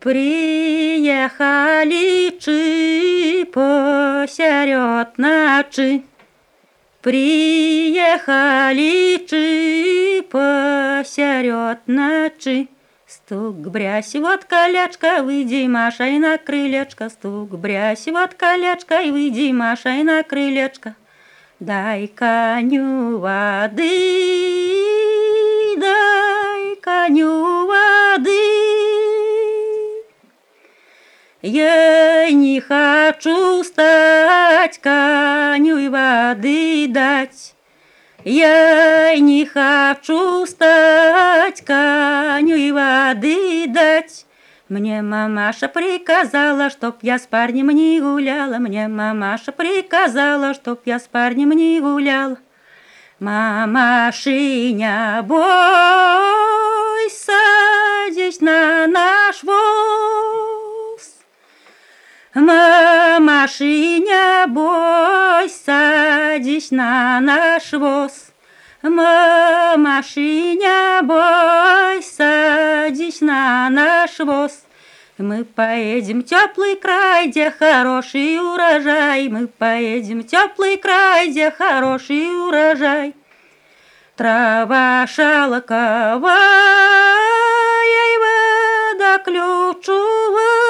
Приехали чи посеред ночи. Приехали чи посеред ночи. Стук, брясь, вот колячка, выйди, Машай на крылечко. Стук, брясь, вот колячка, и выйди, Машай на крылечко. Дай коню воды, дай коню воды. Я не хочу стать коню и воды дать. Я не хочу стать коню и воды дать. Мне мамаша приказала, чтоб я с парнем не гуляла. Мне мамаша приказала, чтоб я с парнем не гуляла. Мамашиня, бойся, садись на наш воз. Мамашиня, бойся, садись на наш воз. Мамашиня, бойся, садись на наш воз. Мы поедем в теплый край, где хороший урожай. Мы поедем в теплый край, где хороший урожай. Трава шелковая и вода ключевая.